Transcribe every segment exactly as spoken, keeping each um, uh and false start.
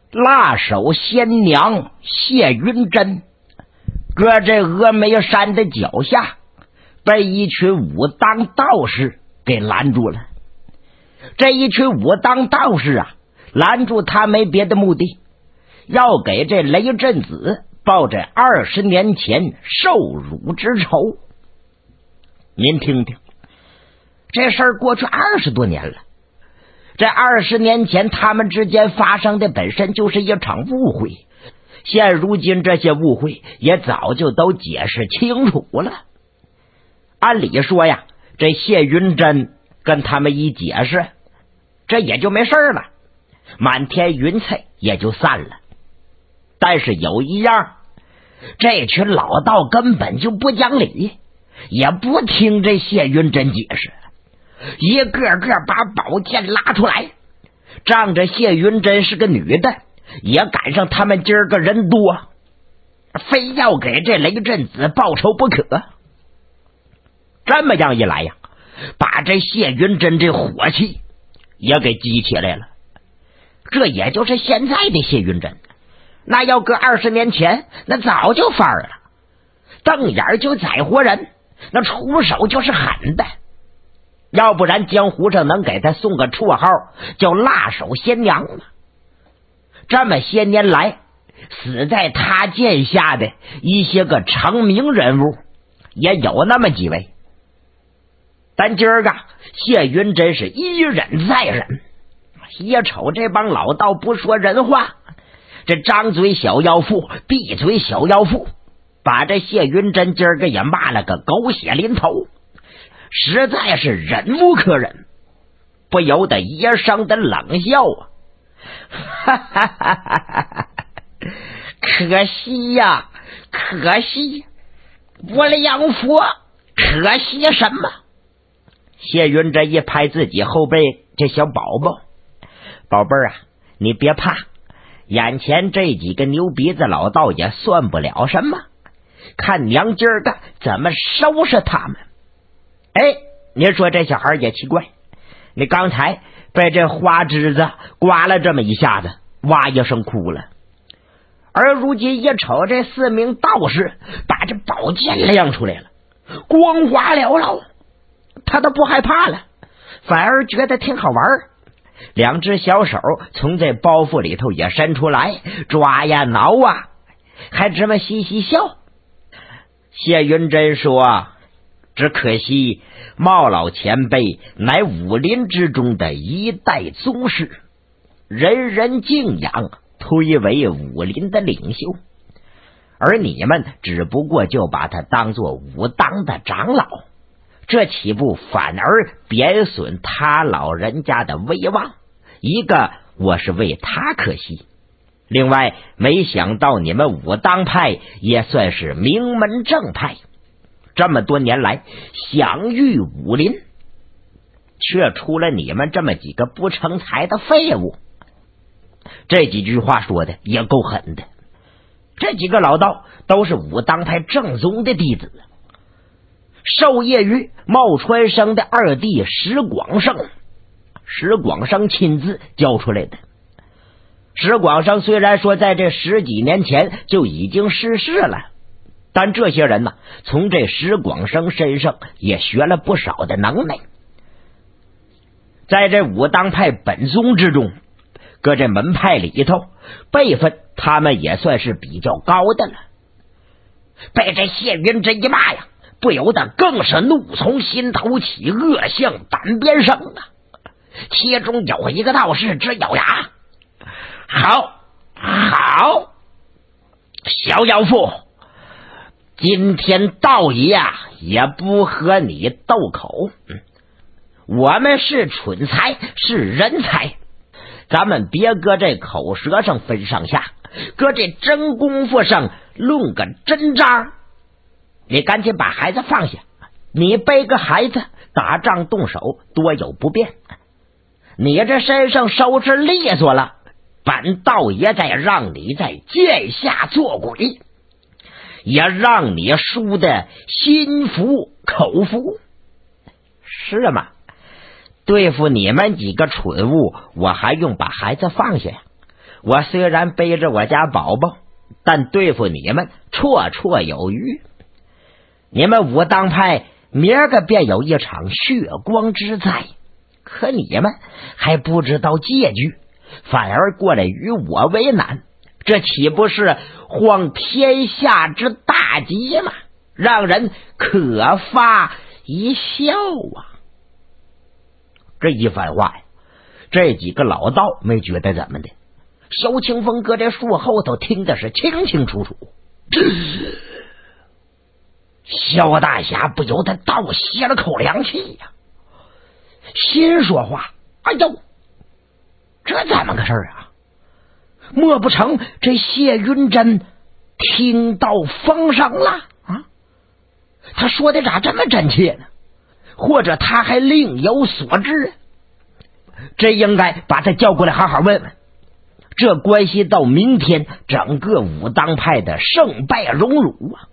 辣手仙娘谢云珍搁这峨眉山的脚下，被一群武当道士给拦住了。这一群武当道士啊，拦住他没别的目的，要给这雷震子报这二十年前受辱之仇。您听听，这事儿过去二十多年了，这二十年前他们之间发生的本身就是一场误会，现如今这些误会也早就都解释清楚了。按理说呀，这谢云珍跟他们一解释，这也就没事了，满天云彩也就散了。但是有一样，这群老道根本就不讲理，也不听这谢云珍解释，一个个把宝剑拉出来，仗着谢云珍是个女的，也赶上他们今儿个人多，非要给这雷震子报仇不可。这么样一来呀，把这谢云珍这火气也给激起来了。这也就是现在的谢云珍，那要搁二十年前，那早就翻儿了，瞪眼就宰活人，那出手就是狠的。要不然江湖上能给他送个绰号叫辣手仙娘吗？这么些年来死在他剑下的一些个成名人物也有那么几位，但今儿个谢云真是一忍再忍，也瞅这帮老道不说人话，这张嘴小妖妇闭嘴小妖妇，把这谢云真今儿个也骂了个狗血淋头，实在是忍无可忍，不由得一声的冷笑啊！哈哈哈哈哈！可惜呀，可惜！我梁佛，可惜什么？谢云这一拍自己后背，这小宝宝，宝贝儿啊，你别怕，眼前这几个牛鼻子老道也算不了什么，看娘今儿个怎么收拾他们。哎，您说这小孩也奇怪，你刚才被这花枝子刮了这么一下子，哇一声哭了，而如今一瞅这四名道士把这宝剑亮出来了，光滑缭绕，他都不害怕了，反而觉得挺好玩。两只小手从这包袱里头也伸出来，抓呀挠啊，还这么嘻嘻笑。谢云真说，只可惜茂老前辈乃武林之中的一代宗师，人人敬仰，推为武林的领袖，而你们只不过就把他当作武当的长老，这岂不反而贬损他老人家的威望？一个我是为他可惜，另外没想到你们武当派也算是名门正派，这么多年来享誉武林，却出了你们这么几个不成才的废物。这几句话说的也够狠的。这几个老道都是武当派正宗的弟子，受业于茂川生的二弟石广生，石广生亲自教出来的。石广生虽然说在这十几年前就已经逝世了，但这些人呢，从这石广生身上也学了不少的能耐。在这武当派本宗之中，搁这门派里头，辈分他们也算是比较高的了。被这谢云这一骂呀，不由得更是怒从心头起，恶向胆边生啊！其中有一个道士直咬牙，好好，小妖妇，今天道爷啊也不和你斗口，我们是蠢材，是人才，咱们别搁这口舌上分上下，搁这真功夫上论个真章。你赶紧把孩子放下，你背个孩子打仗动手多有不便，你这身上收拾利索了，本道爷再让你在剑下做鬼，也让你输的心服口服。是吗？对付你们几个蠢物，我还用把孩子放下呀？ 我虽然背着我家宝宝，但对付你们绰绰有余。你们武当派明儿个便有一场血光之灾，可你们还不知道戒矩，反而过来与我为难，这岂不是荒天下之大吉吗？让人可发一笑啊！这一番话呀，这几个老道没觉得怎么的，萧清风搁这树后头听的是清清楚楚。萧大侠不由得倒吸了口凉气呀、啊，心说话：哎呦，这怎么个事儿啊？莫不成这谢云珍听到风声了啊？他说的咋这么真切呢？或者他还另有所知？这应该把他叫过来好好问问，这关系到明天整个武当派的胜败荣辱啊！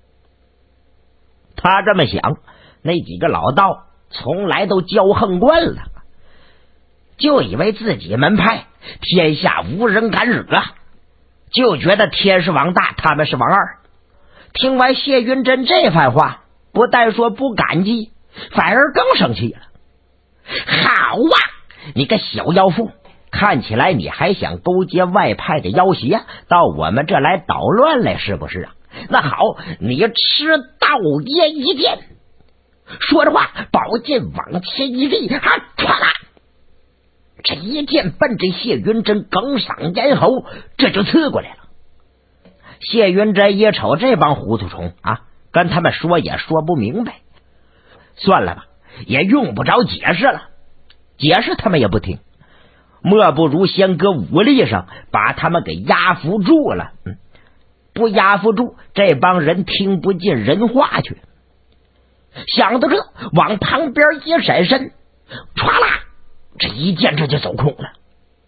他这么想，那几个老道从来都骄横惯了，就以为自己门派天下无人敢惹，就觉得天是王大，他们是王二。听完谢云珍这番话，不但说不感激，反而更生气了。好啊，你个小妖妇，看起来你还想勾结外派的妖邪，到我们这来捣乱来是不是啊？那好，你吃道爷一剑。说着话，宝剑往前一立，啊，唰啦！这一剑奔着谢云珍哽嗓咽喉，这就刺过来了。谢云珍一瞅这帮糊涂虫啊，跟他们说也说不明白，算了吧，也用不着解释了，解释他们也不听，莫不如先搁武力上把他们给压服住了。嗯，不压服住，这帮人听不进人话去。想到这，往旁边一闪身，唰啦，这一剑这就走空了。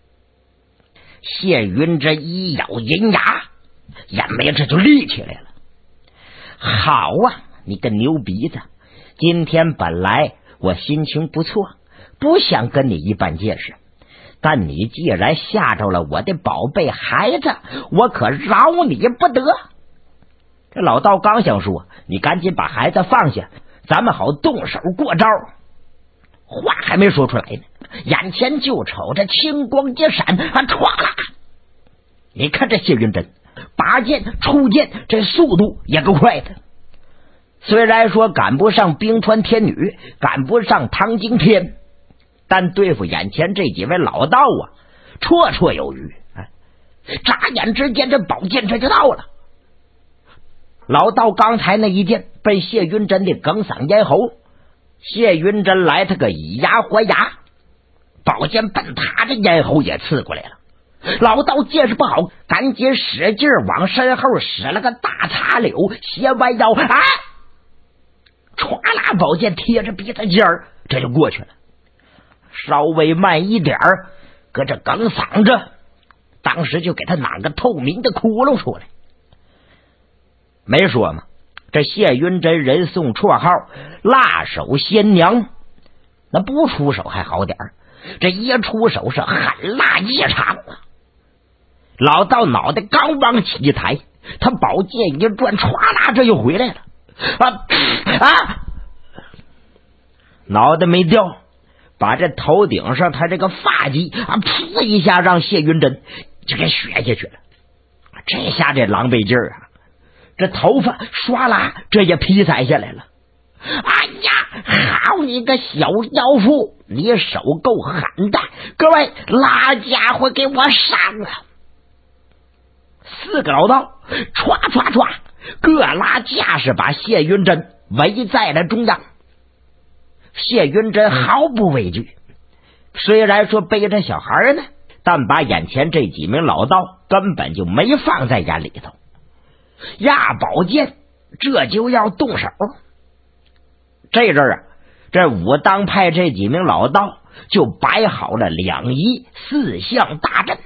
谢云这一咬银牙，眼眉这就立起来了。好啊，你个牛鼻子，今天本来我心情不错，不想跟你一般见识，但你既然吓着了我的宝贝孩子，我可饶你不得。这老道刚想说，你赶紧把孩子放下，咱们好动手过招。话还没说出来呢，眼前就瞅着青光一闪，啊，唰啦！你看这谢云珍拔剑出剑，这速度也够快的。虽然说赶不上冰川天女，赶不上唐惊天，但对付眼前这几位老道啊，绰绰有余。哎，眨眼之间，这宝剑这就到了。老道刚才那一剑被谢云珍的哽嗓咽喉，谢云珍来他个以牙还牙，宝剑奔他的咽喉也刺过来了。老道见势不好，赶紧使劲往身后使了个大插柳，斜弯腰，啊，唰啦，宝剑贴着鼻子尖儿，这就过去了。稍微慢一点儿，搁这哽嗓着，当时就给他哪个透明的窟窿出来。没说嘛，这谢云珍人送绰号辣手仙娘，那不出手还好点儿，这一出手是狠辣异常啊！老道脑袋刚往起抬，他宝剑一转，唰啦，这又回来了。啊啊！脑袋没掉，把这头顶上他这个发髻啊，噗一下让谢云珍就给削下去了。这下这狼狈劲儿啊，这头发唰啦，这也披散下来了。哎呀，好你个小妖妇，你手够狠的！各位拉家伙给我上啊！四个老道唰唰唰各拉架势，把谢云珍围在了中央。谢云珍毫不畏惧，虽然说背着小孩呢，但把眼前这几名老道根本就没放在眼里头。压宝剑这就要动手。这阵儿啊，这武当派这几名老道就摆好了两仪四象大阵。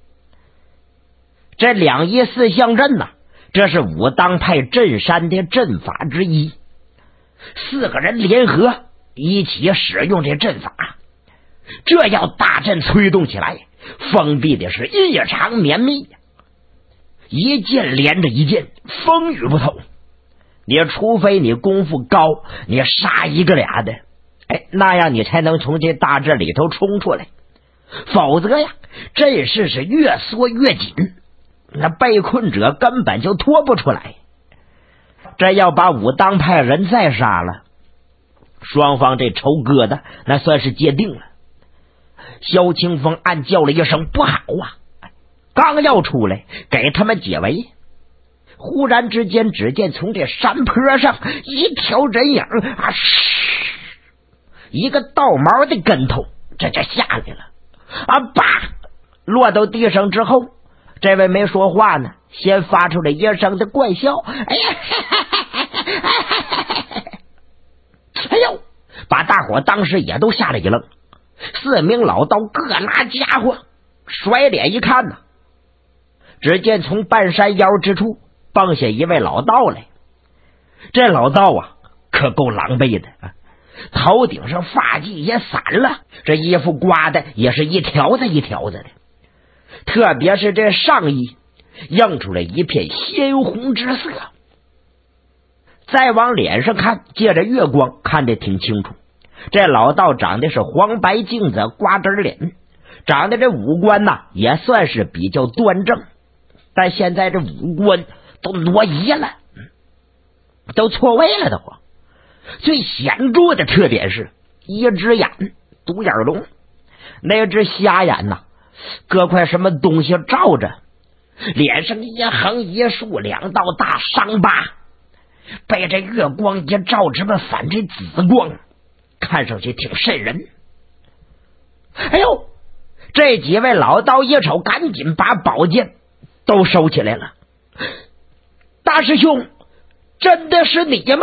这两仪四象阵呢、啊，这是武当派镇山的阵法之一。四个人联合一起使用这阵法，这要大阵催动起来， 封闭的是异常绵密，一剑连着一剑，风雨不透。你除非你功夫高，你杀一个俩的，哎，那样你才能从这大阵里头冲出来，否则呀，阵势是越缩越紧，那被困者根本就脱不出来。这要把武当派人再杀了，双方这仇疙瘩那算是结定了。萧清风暗叫了一声不好啊，刚要出来给他们解围，忽然之间只见从这山坡上一条人影啊，一个倒毛的跟头这就下来了啊，叭落到地上之后，这位没说话呢，先发出了一声的怪笑，哎呀哎呦，把大伙当时也都吓了一愣。四名老道各拿家伙，甩脸一看呢，只见从半山腰之处蹦下一位老道来。这老道啊可够狼狈的啊，头顶上发髻也散了，这衣服刮的也是一条子一条子的，特别是这上衣映出来一片鲜红之色。再往脸上看，借着月光看得挺清楚，这老道长得是黄白净子瓜子脸，长得这五官呐也算是比较端正，但现在这五官都挪移了，都错位了的慌。最显著的特点是一只眼独眼龙，那只瞎眼呐搁块什么东西罩着，脸上一横一竖两道大伤疤，被这月光一照，这么反这紫光，看上去挺瘆人。哎呦，这几位老道一瞅，赶紧把宝剑都收起来了。大师兄，真的是你吗？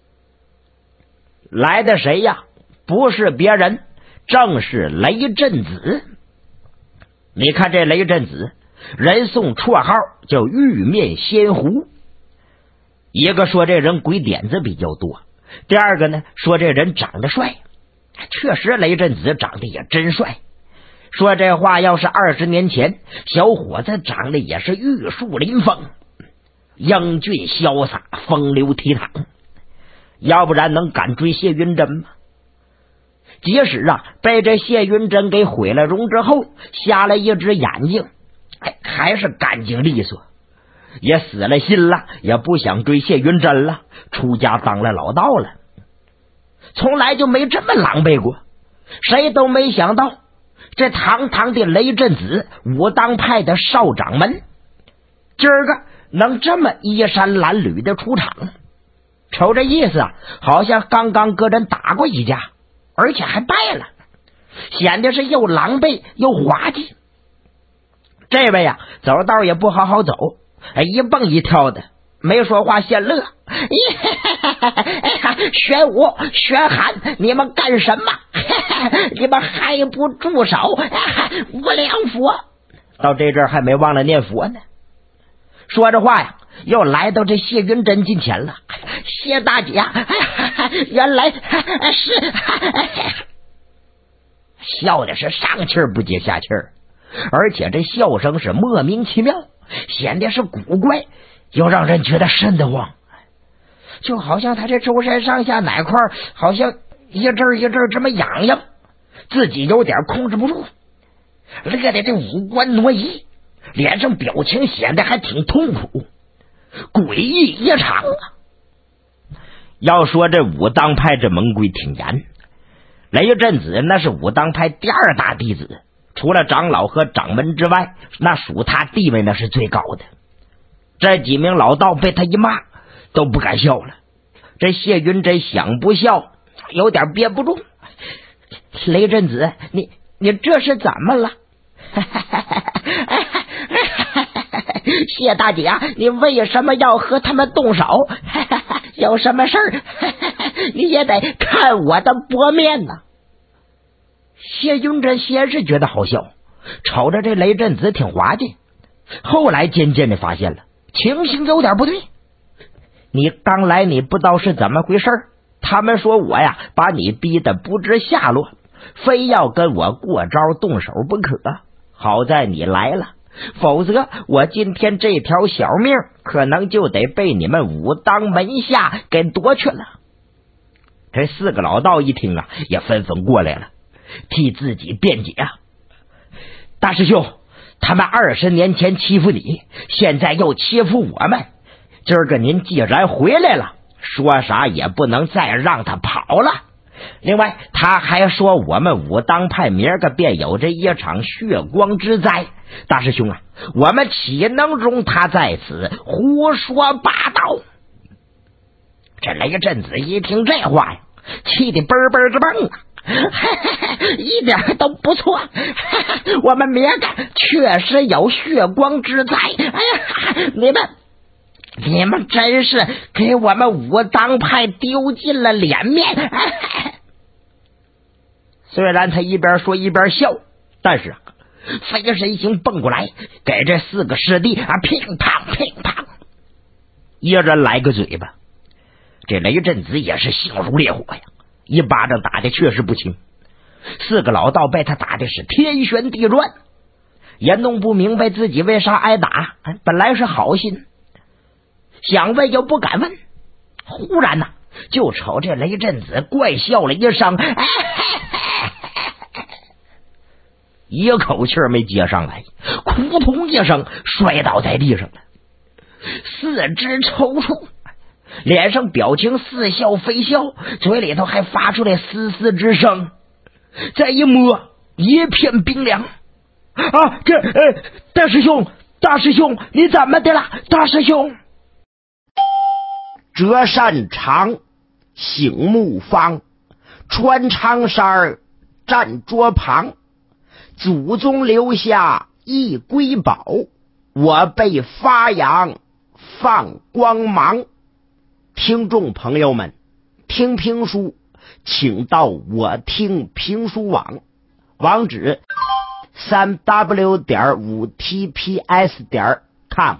来的谁呀？不是别人，正是雷震子。你看这雷震子，人送绰号叫玉面仙狐。一个说这人鬼点子比较多，第二个呢说这人长得帅，确实雷震子长得也真帅。说这话要是二十年前，小伙子长得也是玉树临风，英俊潇洒，风流倜傥，要不然能敢追谢云珍吗？即使啊被这谢云珍给毁了容之后，瞎了一只眼睛，哎，还是干净利索，也死了心了，也不想追谢云珍了，出家当了老道了，从来就没这么狼狈过。谁都没想到，这堂堂的雷震子，武当派的少掌门，今儿个能这么衣衫褴褛的出场。瞅这意思啊，好像刚刚跟人打过一架，而且还败了，显得是又狼狈又滑稽。这位呀、啊，走道也不好好走，一蹦一跳的，没说话先乐。玄武、玄寒，你们干什么？你们还不住手！无量佛，到这阵还没忘了念佛呢。说着话呀，又来到这谢云珍近前了。谢大姐，原来是笑的是上气儿不接下气儿，而且这笑声是莫名其妙，显得是古怪，又让人觉得瘆得慌，就好像他这周身上下哪块好像一阵一阵这么痒痒，自己有点控制不住，乐得这五官挪移，脸上表情显得还挺痛苦，诡异异常啊。要说这武当派这门规挺严，雷震子那是武当派第二大弟子，除了长老和掌门之外，那属他地位那是最高的。这几名老道被他一骂都不敢笑了，这谢云珍想不笑有点憋不住。雷震子，你你这是怎么了？谢大姐，你为什么要和他们动手？有什么事儿你也得看我的薄面呢。谢云珍先是觉得好笑，瞅着这雷震子挺滑稽，后来渐渐的发现了情形有点不对。你刚来你不知道是怎么回事，他们说我呀把你逼得不知下落，非要跟我过招动手不可， 好在你来了，否则我今天这条小命可能就得被你们武当门下给夺去了。这四个老道一听啊，也纷纷过来了，替自己辩解啊。大师兄，他们二十年前欺负你，现在又欺负我们，今儿个您既然回来了，说啥也不能再让他跑了。另外他还说我们武当派明儿个便有这一场血光之灾，大师兄啊，我们岂能容他在此胡说八道？这雷震子一听这话呀，气得嘣嘣直蹦啊，一点都不错，我们明儿个确实有血光之灾。哎呀，你们你们真是给我们武当派丢尽了脸面。虽然他一边说一边笑，但是啊，飞身形蹦过来，给这四个师弟啊乒乓乒乓，一人来个嘴巴。这雷震子也是性如烈火呀，一巴掌打的确实不轻。四个老道被他打的是天旋地转，也弄不明白自己为啥挨打，本来是好心，想问又不敢问。忽然呢，就瞅这雷震子怪笑了一声，哎，一口气没接上来，扑通一声摔倒在地上了，四肢抽搐，脸上表情似笑非笑，嘴里头还发出来嘶嘶之声。再一摸，一片冰凉啊！这呃，大师兄，大师兄，你怎么的了？大师兄， 折扇长，醒木方，穿长衫站桌旁，祖宗留下一瑰宝，我被发扬放光芒。听众朋友们，听评书请到我听评书网，网址三 w 点五 t p s 点 com。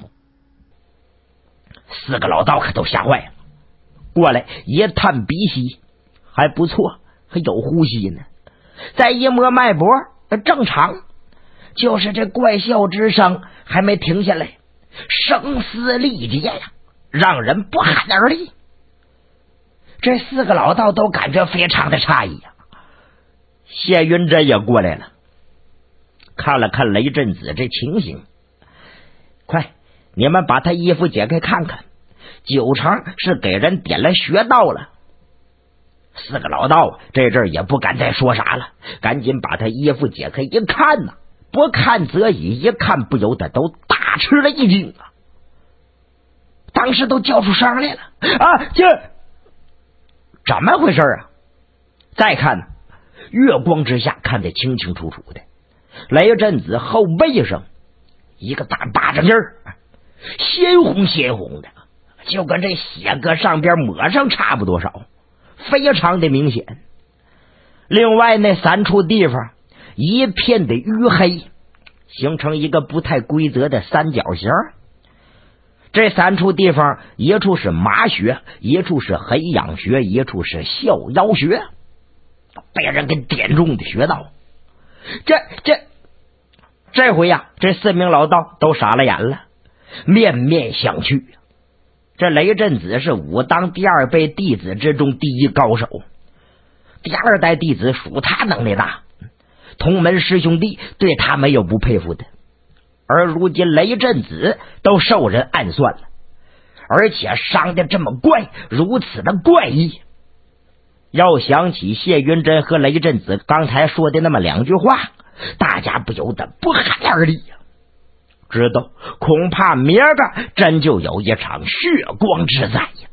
四个老道可都吓坏了，过来一探鼻息，还不错，还有呼吸呢。再一摸脉搏，正常，就是这怪笑之声还没停下来，声嘶力竭呀，让人不寒而栗。这四个老道都感觉非常的诧异呀。谢云真也过来了，看了看雷震子这情形，快，你们把他衣服解开看看，九成是给人点了穴道了。四个老道这阵儿也不敢再说啥了，赶紧把他衣服解开一看呐、啊，不看则已，一看不由得都大吃了一惊啊！当时都叫出声来了啊！这怎么回事啊？再看呢，月光之下看得清清楚楚的，雷震子后背上一个大巴掌印儿，鲜红鲜红的，就跟这血搁上边抹上差不多少，非常的明显。另外那三处地方一片的淤黑，形成一个不太规则的三角形。这三处地方，一处是马穴，一处是黑阳穴，一处是笑腰穴，被人给点中的穴道。这这这回呀、啊，这四名老道都傻了眼了，面面相觑。这雷震子是武当第二辈弟子之中第一高手，第二代弟子属他能力大，同门师兄弟对他没有不佩服的。而如今雷震子都受人暗算了，而且伤得这么怪，如此的怪异。要想起谢云真和雷震子刚才说的那么两句话，大家不由得不寒而栗呀，知道恐怕明儿个真就有一场血光之灾呀。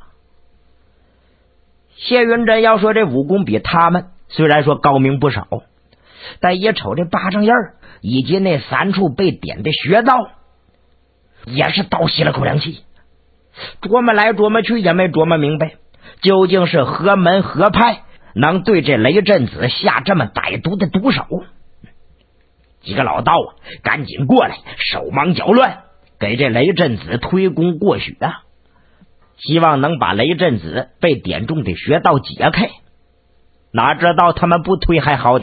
谢云真要说这武功比他们虽然说高明不少，但一瞅这巴掌印儿以及那三处被点的穴道，也是倒吸了口凉气。琢磨来琢磨去也没琢磨明白，究竟是何门何派能对这雷震子下这么歹毒的毒手。几个老道啊，赶紧过来，手忙脚乱，给这雷震子推功过血啊，希望能把雷震子被点中的穴道解开。哪知道他们不推还好点儿，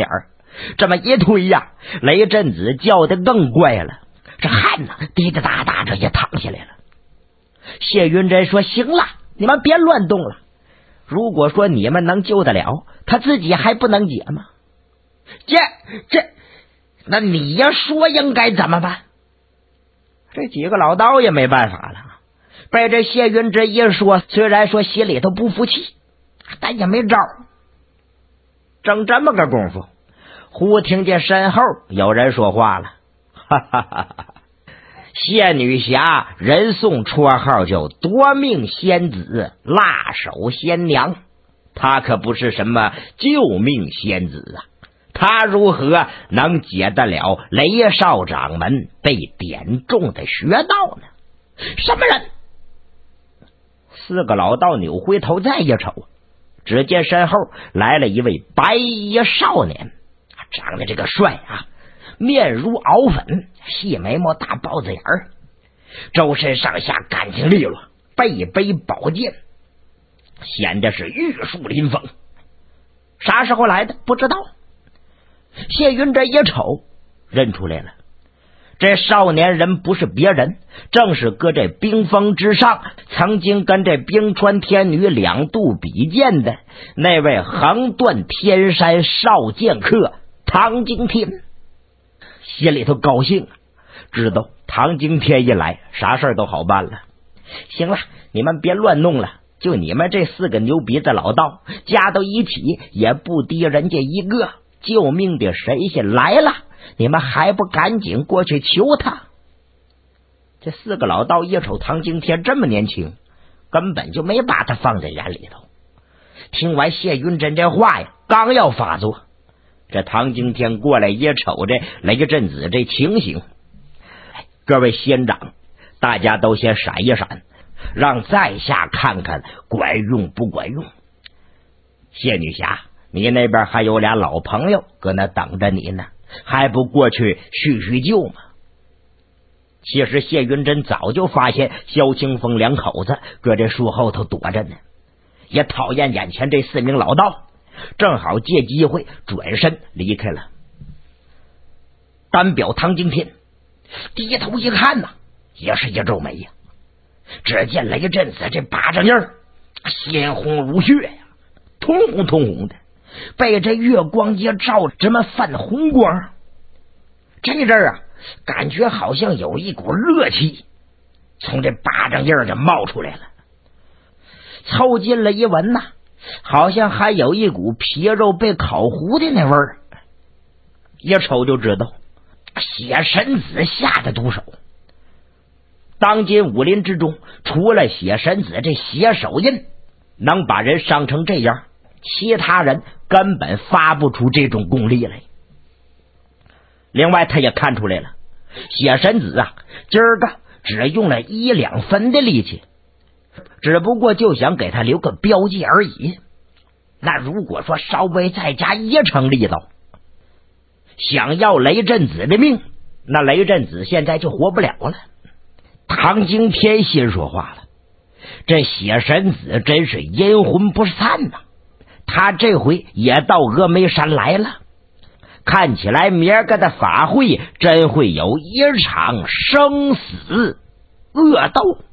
这么一推呀，雷震子叫的更怪了，这汗呢滴滴答答这也淌下来了。谢云真说：“行了，你们别乱动了。如果说你们能救得了，他自己还不能解吗？这这，那你要说应该怎么办？”这几个老道也没办法了，被这谢云真一说，虽然说心里头不服气，但也没招。正这么个功夫，忽听见身后有人说话了：“哈哈哈哈！谢女侠人送绰号叫夺命仙子、辣手仙娘，她可不是什么救命仙子啊！她如何能解得了雷少掌门被点中的穴道呢？什么人？”四个老道扭回头再一瞅，只见身后来了一位白衣少年，长得这个帅啊，面如熬粉，细眉毛大包子眼儿，周身上下干净利落，背背宝剑，显得是玉树临风。啥时候来的不知道。谢云这一瞅认出来了，这少年人不是别人，正是搁这冰封之上曾经跟这冰川天女两度比剑的那位横断天山少剑客唐惊天。心里头高兴，知道唐惊天一来，啥事儿都好办了。行了，你们别乱弄了，就你们这四个牛鼻子老道加到一起也不敌人家一个。救命的神仙来了，你们还不赶紧过去求他？这四个老道一瞅唐惊天这么年轻，根本就没把他放在眼里头。听完谢云真这话呀，刚要发作，这唐惊天过来也瞅着雷震子这情形，各位仙长，大家都先闪一闪，让在下看看管用不管用。谢女侠，你那边还有俩老朋友搁那等着你呢，还不过去叙叙旧吗？其实谢云真早就发现萧清风两口子搁这树后头躲着呢，也讨厌眼前这四名老道，正好借机会转身离开了。单表唐惊天低头一看呐，也是一皱眉呀。只见雷震子这巴掌印儿鲜红如血呀，通红通红的，被这月光一照，这么泛红光。这阵儿啊，感觉好像有一股热气从这巴掌印儿就冒出来了。凑近了一闻呐，好像还有一股皮肉被烤糊的那味儿。一瞅就知道血神子下的毒手。当今武林之中，除了血神子这血手印能把人伤成这样，其他人根本发不出这种功力来。另外他也看出来了，血神子啊，今儿个只用了一两分的力气，只不过就想给他留个标记而已。那如果说稍微再加一成力道，想要雷震子的命，那雷震子现在就活不了了。唐惊天心说话了，这血神子真是阴魂不散呐、啊！他这回也到峨眉山来了，看起来明儿个的法会真会有一场生死恶斗。